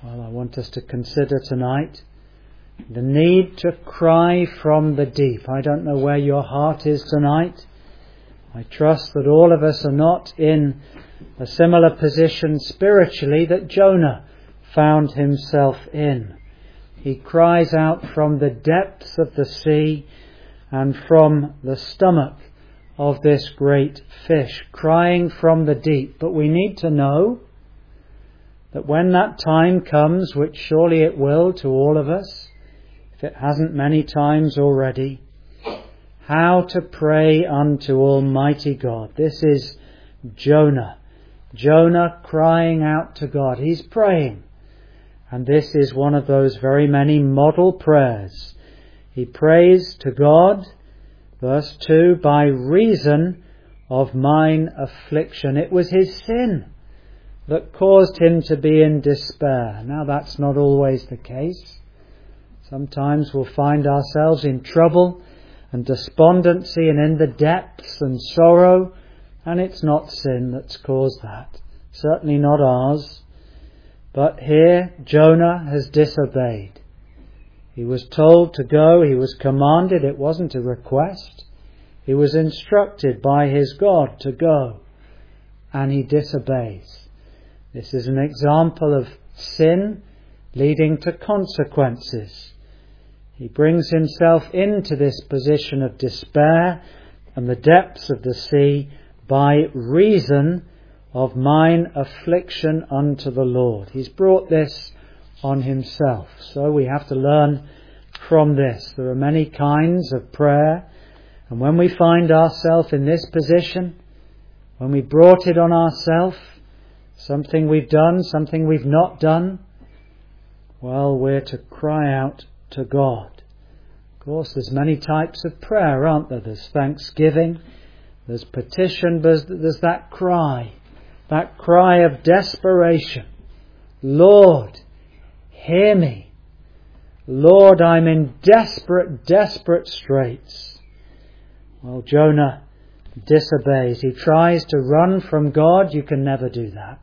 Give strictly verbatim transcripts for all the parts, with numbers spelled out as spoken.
Well, I want us to consider tonight the need to cry from the deep. I don't know where your heart is tonight. I trust that all of us are not in a similar position spiritually that Jonah found himself in. He cries out from the depths of the sea and from the stomach of this great fish, crying from the deep. But we need to know that when that time comes, which surely it will to all of us, if it hasn't many times already, how to pray unto Almighty God. This is Jonah. Jonah crying out to God. He's praying. And this is one of those very many model prayers. He prays to God, verse two, by reason of mine affliction. It was his sin that caused him to be in despair. Now that's not always the case. Sometimes we'll find ourselves in trouble and despondency and in the depths and sorrow, and it's not sin that's caused that. Certainly not ours. But here Jonah has disobeyed. He was told to go, he was commanded, it wasn't a request. He was instructed by his God to go, and he disobeys. This is an example of sin leading to consequences. He brings himself into this position of despair and the depths of the sea by reason of mine affliction unto the Lord. He's brought this on himself. So we have to learn from this. There are many kinds of prayer, and when we find ourselves in this position, when we brought it on ourselves, something we've done, something we've not done, well, we're to cry out to God. Of course, there's many types of prayer, aren't there? There's thanksgiving, there's petition, there's, there's that cry, that cry of desperation. Lord, hear me. Lord, I'm in desperate, desperate straits. Well, Jonah disobeys. He tries to run from God. You can never do that.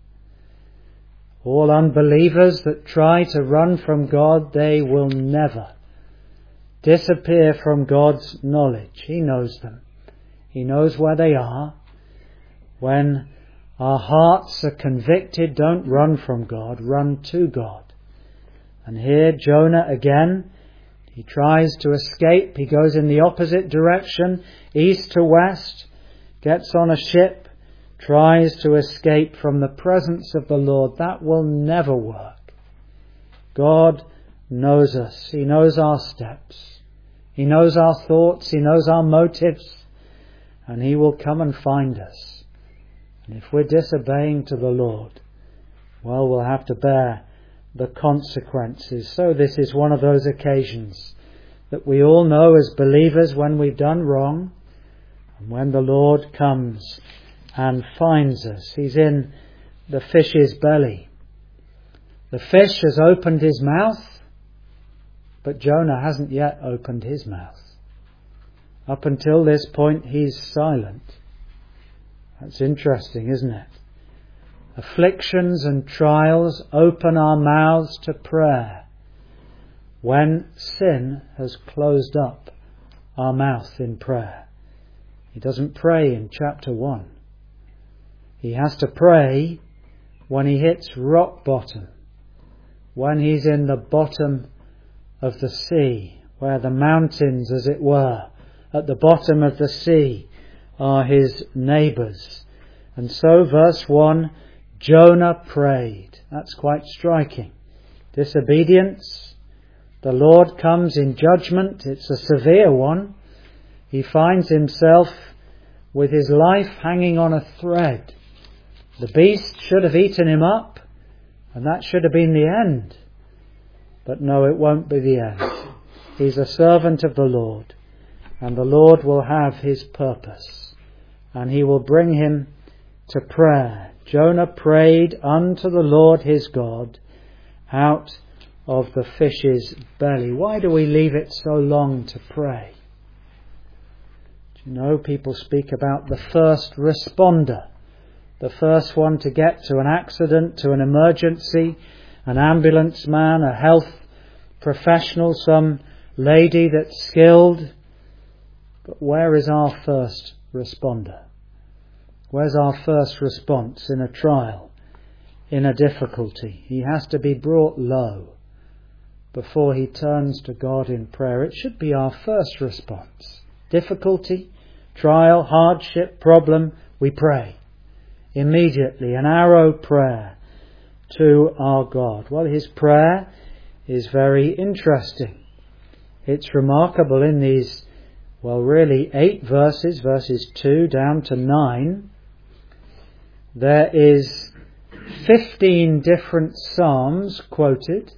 All unbelievers that try to run from God, they will never disappear from God's knowledge. He knows them. He knows where they are. When our hearts are convicted, don't run from God, run to God. And here Jonah again, he tries to escape. He goes in the opposite direction, east to west, gets on a ship, tries to escape from the presence of the Lord. That will never work. God knows us. He knows our steps. He knows our thoughts. He knows our motives. And He will come and find us. And if we're disobeying to the Lord, well, we'll have to bear the consequences. So this is one of those occasions that we all know as believers when we've done wrong, and when the Lord comes and finds us. He's in the fish's belly. The fish has opened his mouth, but Jonah hasn't yet opened his mouth. Up until this point, he's silent. That's interesting, isn't it? Afflictions and trials open our mouths to prayer when sin has closed up our mouth in prayer. He doesn't pray in chapter one. He has to pray when he hits rock bottom, when he's in the bottom of the sea, where the mountains, as it were, at the bottom of the sea are his neighbours. And so, verse one, Jonah prayed. That's quite striking. Disobedience. The Lord comes in judgment. It's a severe one. He finds himself with his life hanging on a thread. The beast should have eaten him up, and that should have been the end. But no, it won't be the end. He's a servant of the Lord, and the Lord will have his purpose, and He will bring him to prayer. Jonah prayed unto the Lord his God out of the fish's belly. Why do we leave it so long to pray? Do you know, people speak about the first responder, the first one to get to an accident, to an emergency, an ambulance man, a health professional, some lady that's skilled. But where is our first responder? Where's our first response in a trial, in a difficulty? He has to be brought low before he turns to God in prayer. It should be our first response. Difficulty, trial, hardship, problem, we pray. Immediately, an arrow prayer to our God. Well, his prayer is very interesting. It's remarkable in these, well, really eight verses, verses two down to nine. There is fifteen different psalms quoted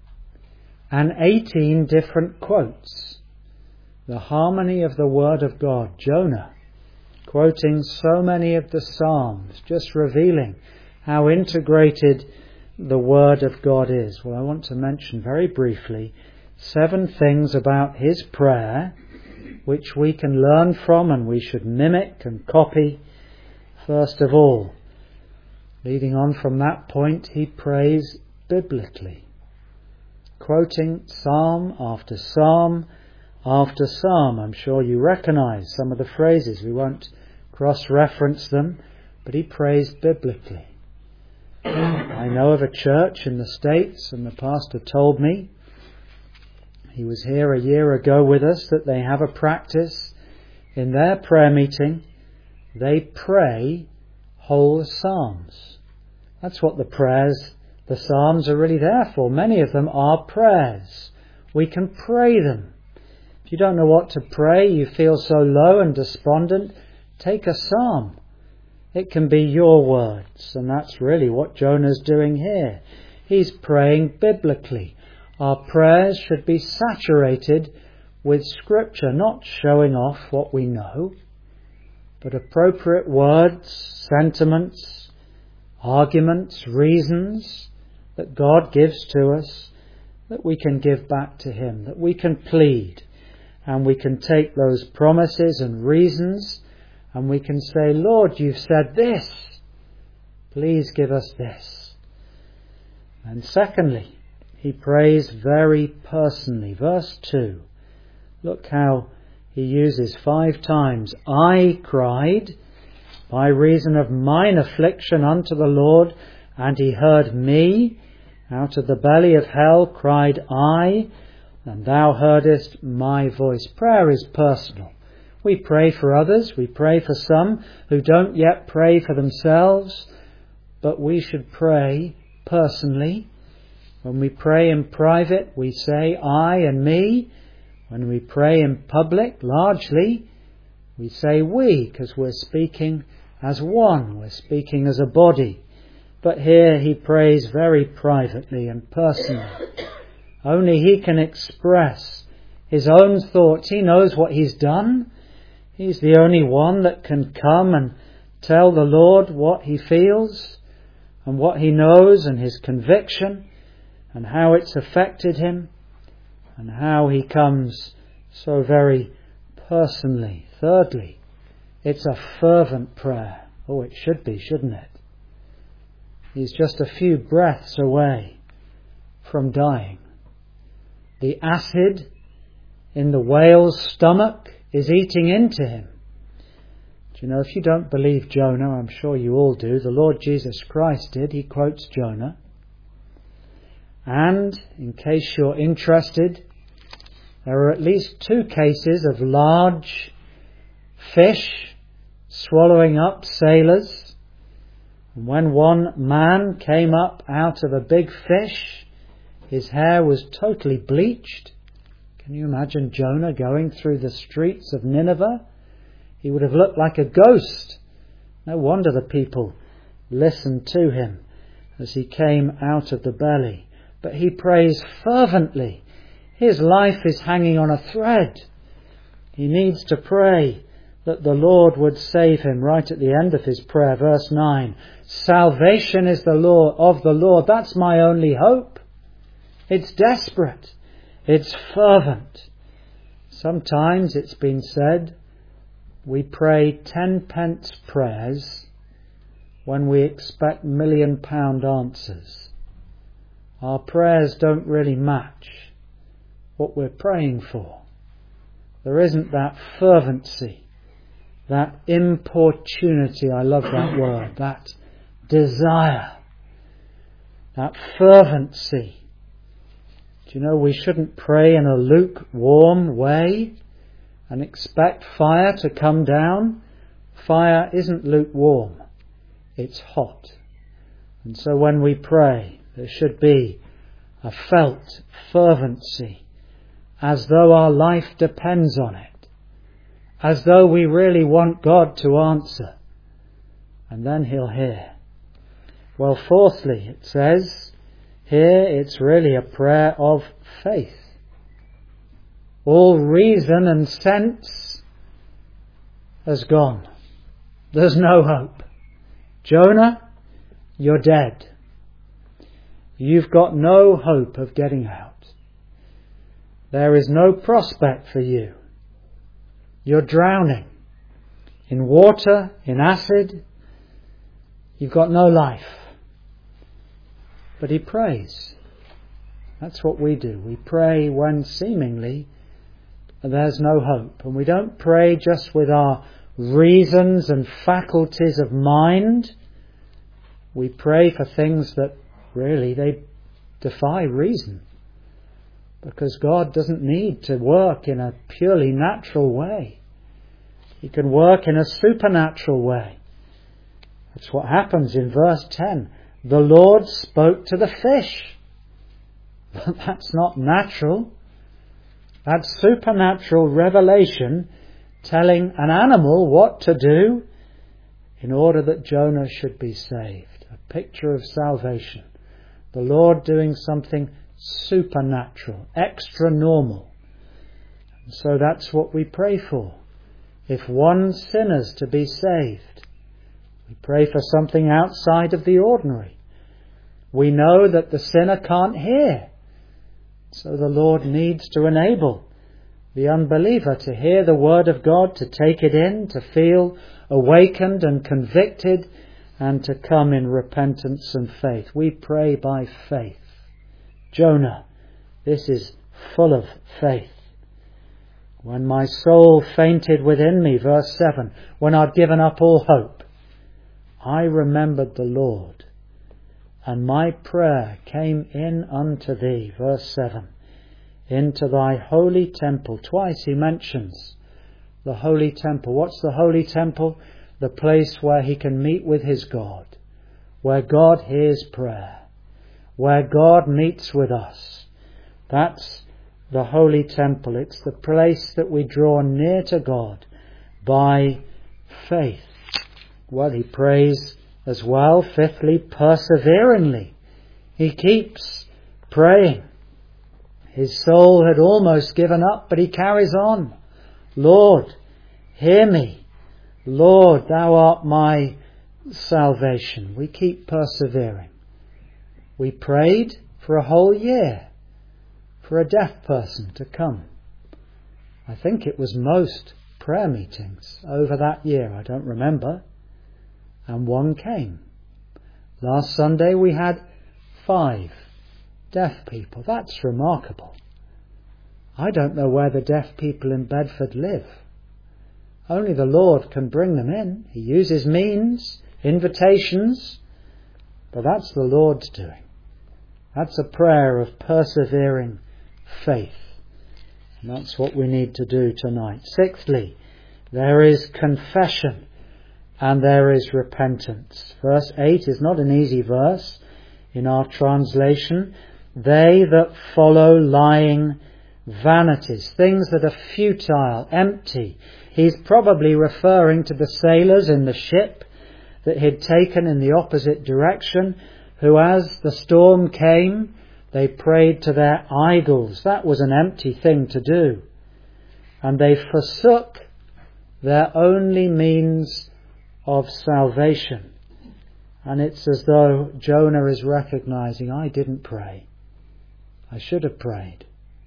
and eighteen different quotes. The harmony of the Word of God. Jonah quoting so many of the psalms, just revealing how integrated the Word of God is. Well, I want to mention very briefly seven things about his prayer which we can learn from and we should mimic and copy. First of all, leading on from that point, he prays biblically, quoting psalm after psalm after psalm. I'm sure you recognize some of the phrases. We won't cross-reference them, but he prays biblically. I know of a church in the States, and the pastor told me, he was here a year ago with us, that they have a practice in their prayer meeting. They pray whole psalms. That's what the prayers, the psalms are really there for. Many of them are prayers. We can pray them. If you don't know what to pray, you feel so low and despondent, take a psalm. It can be your words, and that's really what Jonah's doing here. He's praying biblically. Our prayers should be saturated with Scripture, not showing off what we know, but appropriate words, sentiments, arguments, reasons that God gives to us, that we can give back to Him, that we can plead, and we can take those promises and reasons and we can say, Lord, you've said this. Please give us this. And secondly, he prays very personally. Verse two. Look how he uses five times. I cried by reason of mine affliction unto the Lord, and he heard me. Out of the belly of hell cried I, and thou heardest my voice. Prayer is personal. We pray for others. We pray for some who don't yet pray for themselves. But we should pray personally. When we pray in private, we say I and me. When we pray in public, largely, we say we, because we're speaking as one. We're speaking as a body. But here he prays very privately and personally. Only he can express his own thoughts. He knows what he's done. He's the only one that can come and tell the Lord what he feels and what he knows and his conviction and how it's affected him and how he comes so very personally. Thirdly, it's a fervent prayer. Oh, it should be, shouldn't it? He's just a few breaths away from dying. The acid in the whale's stomach is eating into him. Do you know, if you don't believe Jonah, I'm sure you all do, the Lord Jesus Christ did. He quotes Jonah. And, in case you're interested, there are at least two cases of large fish swallowing up sailors. And when one man came up out of a big fish, his hair was totally bleached. Can you imagine Jonah going through the streets of Nineveh? He would have looked like a ghost. No wonder the people listened to him as he came out of the belly. But he prays fervently. His life is hanging on a thread. He needs to pray that the Lord would save him. Right at the end of his prayer, verse nine. Salvation is the law of the Lord. That's my only hope. It's desperate. It's fervent. Sometimes it's been said we pray ten pence prayers when we expect million pound answers. our prayers don't really match what we're praying for. There isn't that fervency, that importunity, I love that word, that desire, that fervency. Do you know we shouldn't pray in a lukewarm way and expect fire to come down? Fire isn't lukewarm, it's hot. And so when we pray, there should be a felt fervency, as though our life depends on it, as though we really want God to answer, and then He'll hear. Well, fourthly, it says, here it's really a prayer of faith. All reason and sense has gone. There's no hope. Jonah, you're dead. You've got no hope of getting out. There is no prospect for you. You're drowning in water, in acid. You've got no life. But he prays. That's what we do. We pray when seemingly there's no hope. And we don't pray just with our reasons and faculties of mind. We pray for things that really they defy reason. Because God doesn't need to work in a purely natural way. He can work in a supernatural way. That's what happens in verse ten. The Lord spoke to the fish. That's not natural. That's supernatural revelation telling an animal what to do in order that Jonah should be saved. A picture of salvation. The Lord doing something supernatural, extra normal. And so that's what we pray for. If one sinner's to be saved, we pray for something outside of the ordinary. We know that the sinner can't hear. So the Lord needs to enable the unbeliever to hear the word of God, to take it in, to feel awakened and convicted, and to come in repentance and faith. We pray by faith. Jonah, this is full of faith. When my soul fainted within me, verse seven, when I'd given up all hope, I remembered the Lord, and my prayer came in unto thee, verse seven, into thy holy temple. Twice he mentions the holy temple. What's the holy temple? The place where he can meet with his God, where God hears prayer, where God meets with us. That's the holy temple. It's the place that we draw near to God by faith. Well, he prays as well, fifthly, perseveringly. He keeps praying. His soul had almost given up, but he carries on. Lord, hear me. Lord, thou art my salvation. We keep persevering. We prayed for a whole year for a deaf person to come. I think it was most prayer meetings over that year. I don't remember. And one came. Last Sunday we had five deaf people. That's remarkable. I don't know where the deaf people in Bedford live. Only the Lord can bring them in. He uses means, invitations, but that's the Lord's doing. That's a prayer of persevering faith. And that's what we need to do tonight. Sixthly, there is confession and there is repentance. Verse eight is not an easy verse in our translation. They that follow lying vanities, things that are futile, empty. He's probably referring to the sailors in the ship that he'd taken in the opposite direction, who as the storm came, they prayed to their idols. That was an empty thing to do. And they forsook their only means of salvation. And it's as though Jonah is recognizing, I didn't pray. I should have prayed.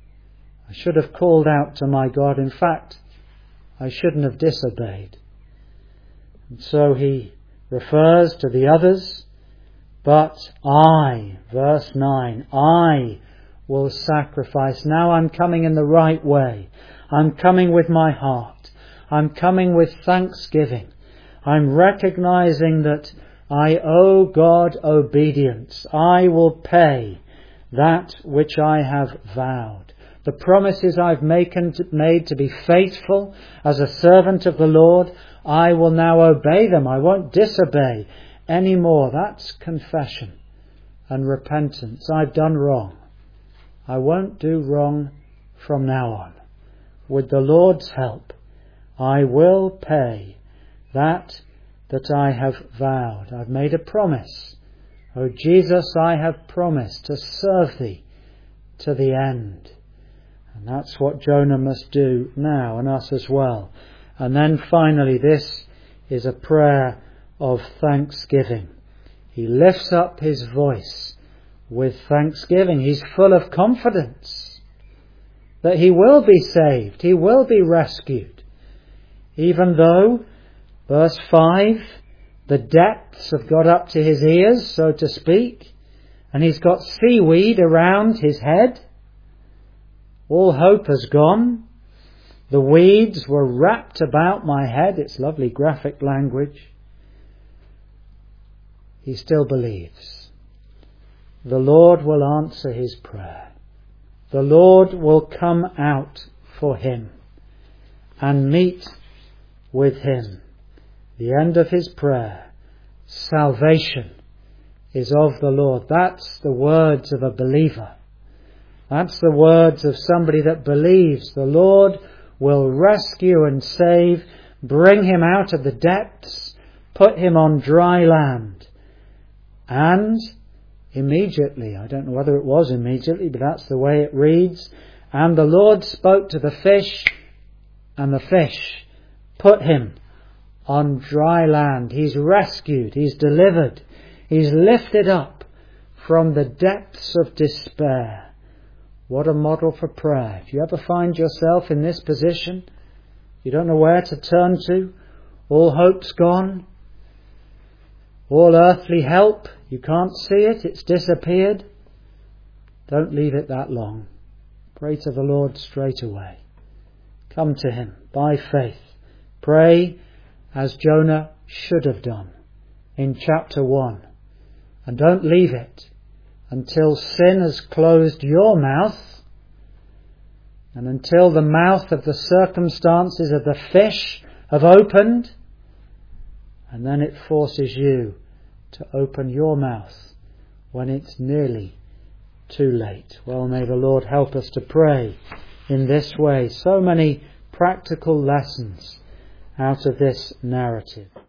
I should have called out to my God. In fact, I shouldn't have disobeyed. And so he refers to the others, But I, verse nine, I will sacrifice. Now I'm coming in the right way. I'm coming with my heart. I'm coming with thanksgiving. I'm recognizing that I owe God obedience. I will pay that which I have vowed. The promises I've made to be faithful as a servant of the Lord, I will now obey them. I won't disobey anymore. That's confession and repentance. I've done wrong. I won't do wrong from now on. With the Lord's help, I will pay that that I have vowed. I've made a promise. O Jesus, I have promised to serve thee to the end. And that's what Jonah must do now, and us as well. And then finally, this is a prayer of thanksgiving. He lifts up his voice with thanksgiving. He's full of confidence that he will be saved. He will be rescued. Even though, verse five, the depths have got up to his ears, so to speak, and he's got seaweed around his head. All hope has gone. The weeds were wrapped about my head. It's lovely graphic language. He still believes. The Lord will answer his prayer. The Lord will come out for him and meet with him. The end of his prayer, salvation is of the Lord. That's the words of a believer. That's the words of somebody that believes the Lord will rescue and save, bring him out of the depths, put him on dry land. And immediately, I don't know whether it was immediately, but that's the way it reads, and the Lord spoke to the fish, and the fish put him on dry land. He's rescued, he's delivered, he's lifted up from the depths of despair. What a model for prayer. If you ever find yourself in this position, you don't know where to turn to, all hope's gone, all earthly help, you can't see it, it's disappeared, don't leave it that long. Pray to the Lord straight away. Come to him by faith. Pray as Jonah should have done in chapter one. And don't leave it until sin has closed your mouth and until the mouth of the circumstances of the fish have opened, and then it forces you to open your mouth when it's nearly too late. Well, may the Lord help us to pray in this way. So many practical lessons out of this narrative.